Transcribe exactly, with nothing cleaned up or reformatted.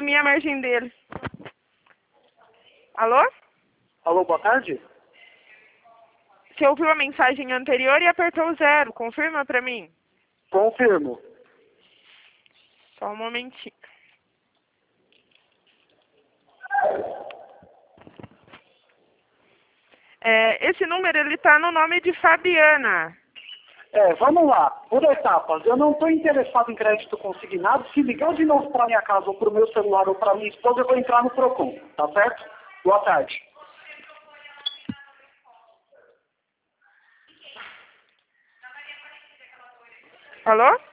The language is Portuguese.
assumir a margem dele. Alô? Alô, boa tarde? Você ouviu a mensagem anterior e apertou o zero. Confirma pra mim. Confirmo. Só um momentinho. É, esse número, ele tá no nome de Fabiana. É, vamos lá. Por etapas. Eu não estou interessado em crédito consignado. Se ligar de novo para minha casa, ou para o meu celular, ou para minha esposa, eu vou entrar no Procon. Tá certo? Boa tarde. Alô?